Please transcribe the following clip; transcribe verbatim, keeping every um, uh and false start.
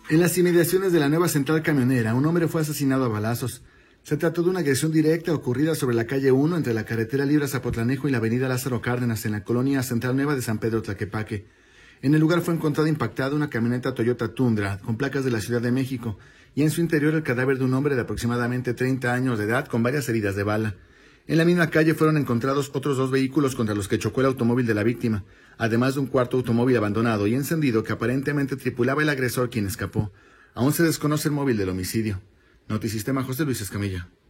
En las inmediaciones de la nueva central camionera, un hombre fue asesinado a balazos. Se trató de una agresión directa ocurrida sobre la calle uno entre la carretera Libre Zapotlanejo y la avenida Lázaro Cárdenas en la colonia Central Nueva de San Pedro Tlaquepaque. En el lugar fue encontrada impactada una camioneta Toyota Tundra con placas de la Ciudad de México y en su interior el cadáver de un hombre de aproximadamente treinta años de edad con varias heridas de bala. En la misma calle fueron encontrados otros dos vehículos contra los que chocó el automóvil de la víctima, además de un cuarto automóvil abandonado y encendido que aparentemente tripulaba el agresor, quien escapó. Aún se desconoce el móvil del homicidio. Notisistema, José Luis Escamilla.